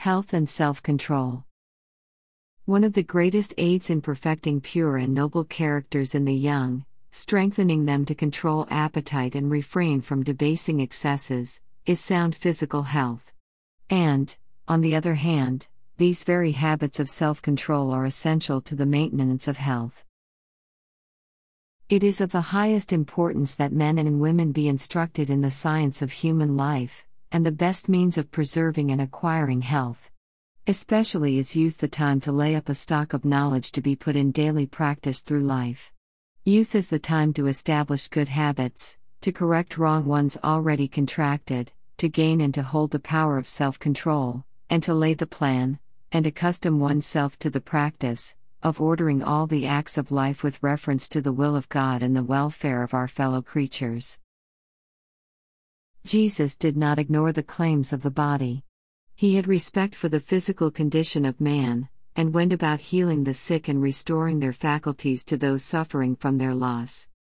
Health and self-control. One of the greatest aids in perfecting pure and noble characters in the young, strengthening them to control appetite and refrain from debasing excesses, is sound physical health. And, on the other hand, these very habits of self-control are essential to the maintenance of health. It is of the highest importance that men and women be instructed in the science of human life, and the best means of preserving and acquiring health. Especially is youth the time to lay up a stock of knowledge to be put in daily practice through life. Youth is the time to establish good habits, to correct wrong ones already contracted, to gain and to hold the power of self-control, and to lay the plan, and accustom oneself to the practice, of ordering all the acts of life with reference to the will of God and the welfare of our fellow creatures. Jesus did not ignore the claims of the body. He had respect for the physical condition of man, and went about healing the sick and restoring their faculties to those suffering from their loss.